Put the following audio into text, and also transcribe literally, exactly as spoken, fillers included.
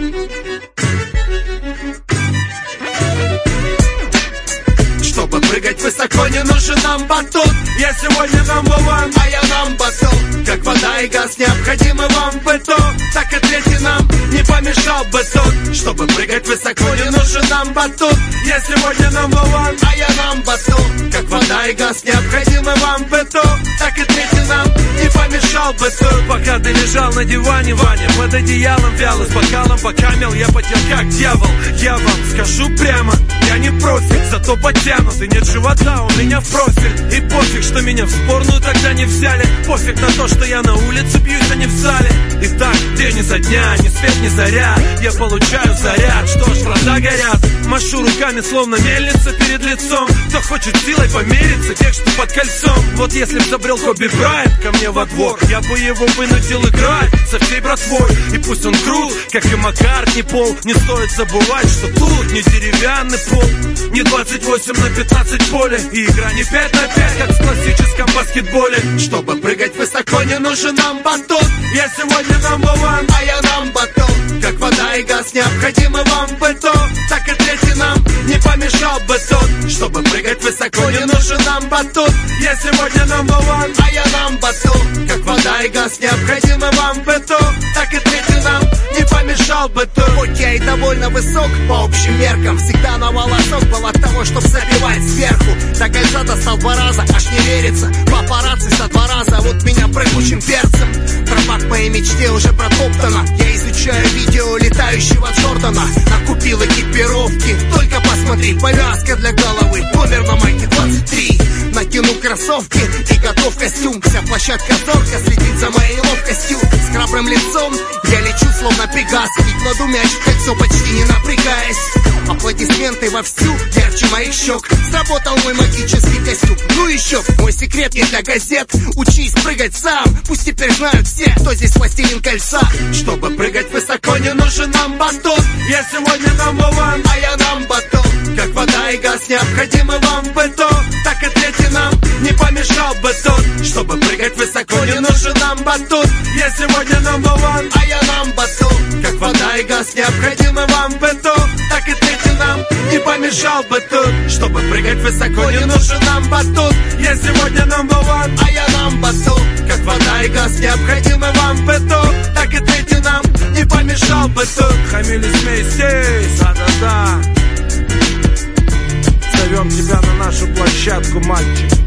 Чтобы прыгать высоко, не нужен нам батут. Я сегодня number one, а я number two. Как вода и газ необходимы вам в быту, так и третий нам не помешал бы тут. Чтобы прыгать высоко, не нужен нам батут. Я сегодня number one, а я number two. Как вода и газ необходимы вам в быту, так и третий нам не помешал бы тут. Пока ты лежал на диване, Ваня, под одеялом вяло, с бокалом покамел, я потел как дьявол. Я вам скажу прямо, я не профик, зато подтянут, и нет живота у меня в профиль. И пофиг, что меня в сборную тогда не взяли. Пофиг на то, что я на улице бьюсь, а не в зале. И так, день изо дня, ни свет, ни заря, я получаю заряд, что ж, глаза горят. Машу руками, словно мельница перед лицом. Кто хочет силой помериться, тех, что под кольцом. Вот если б забрел Коби Брайант ко мне во двор, я бы его вынудил играть со всей братвой. И пусть он крут, как и Маккартни Пол, не стоит забывать, что тут не деревянный пол, не двадцать восемь на пятнадцать поле, и игра не пять на пять, как в классическом баскетболе. Чтобы прыгать высоко, не нужен нам батут. Я сегодня number one, а я number two. Как вода и газ необходимы вам в быту, так и третий нам не помешал бы тут. Чтобы прыгать высоко, не нужен нам батут. Я сегодня number one, а я number two. Как вода и газ необходимы вам в быту, так и третий нам не помешал бы тут. Хоть я и довольно высок по общим меркам, всегда на волосок был от того, чтоб забивать сверху. До кольца достал два раза, аж не верится. Папарацци со два раза, вот меня прыгучим перцем. Тропа к моей мечте уже протоптана. Я изучаю видео летающего Джордана. Накупил экипировки, только посмотри. Повязка для головы, номер на майке двадцать три. Накину кроссовки и готов костюм. Вся площадка зорко следит за моей ловкостью. С храбрым лицом я лечу словно пегас, и кладу мяч в кольцо, почти не напрягаясь. Аплодисменты вовсю, ярче моих щек. Сработал мой магический костюм. Ну еще, мой секрет не для газет. Учись прыгать сам, пусть теперь знают все, кто здесь властелин кольца. Чтобы прыгать высоко, не нужен нам батут. Я сегодня number one, а я number two. Как вода и газ необходимы вам в быту, так и третий нам не помешал бы тут. Чтобы прыгать высоко, не нужен нам батут. Я сегодня number one, а я number two. Как вода и газ необходимы вам в быту, так и третий нам не помешал бы тут. Чтобы прыгать высоко, не нужен нам батут. Я сегодня number one, а я number two. Как вода и газ необходимы вам в быту, так и третий нам не помешал бы тут. Хамились вместе, да-да-да. Зовем тебя на нашу площадку, мальчик.